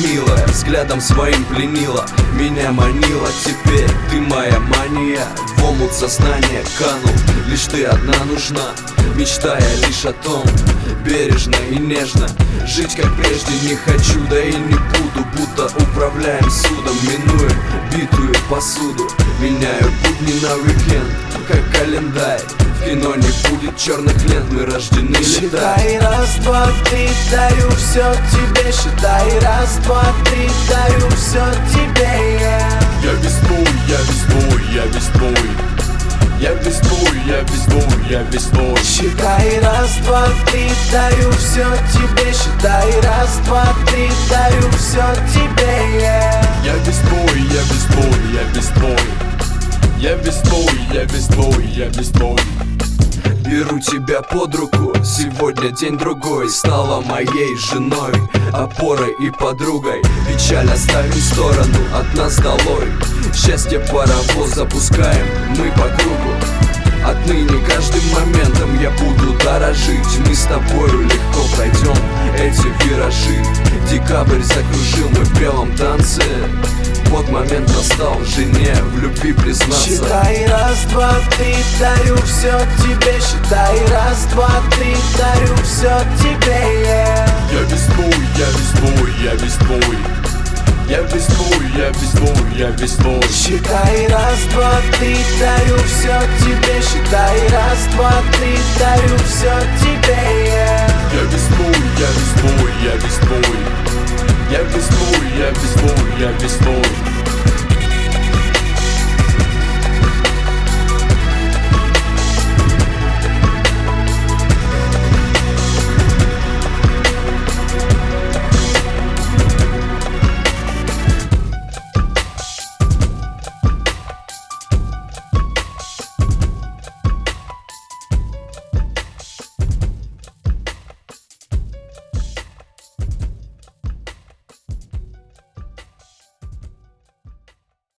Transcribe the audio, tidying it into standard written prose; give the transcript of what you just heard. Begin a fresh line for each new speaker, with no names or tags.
милая, взглядом своим пленила, меня манила. Теперь ты моя мания, в омут сознания канул. Лишь ты одна нужна, мечтая лишь о том, бережно и нежно жить как прежде не хочу, да и не буду. Будто управляем судом, минуя битую посуду. Меняю будни на уикенд, как календарь. В кино не будет черных лент, мы рождены летать.
Считай, раз, два, три, дарю все тебе. Считай, раз, два, три, дарю все тебе.
Я весь твой, я весь твой, я весь твой. Я весь твой, я весь твой, я весь твой.
Считай, раз, два, три, дарю все тебе. Считай, раз, два, три, дарю все тебе.
Я весь твой, я весь твой, я весь твой. Я весь твой, я весь твой, я весь твой.
Беру тебя под руку, сегодня день другой. Стала моей женой, опорой и подругой. Печаль оставим в сторону, от нас долой. Счастье паровоз запускаем мы по кругу. Отныне каждым моментом я буду дорожить. Мы с тобою легко пройдем эти виражи. Декабрь закружил мы в белом танце. Вот момент настал, жене в любви признаться.
Считай, раз, два, три, дарю все тебе. Считай, раз, два, три, дарю все тебе.
Я весь твой, я весь твой, я весь твой. Я весь твой, я весь твой, я весь твой.
Считай, раз, два, три, дарю все тебе. Считай, раз, два, три, дарю все тебе.
Я весь твой, я весь твой, я весь твой. Я весь твой, я весь твой, я весь твой.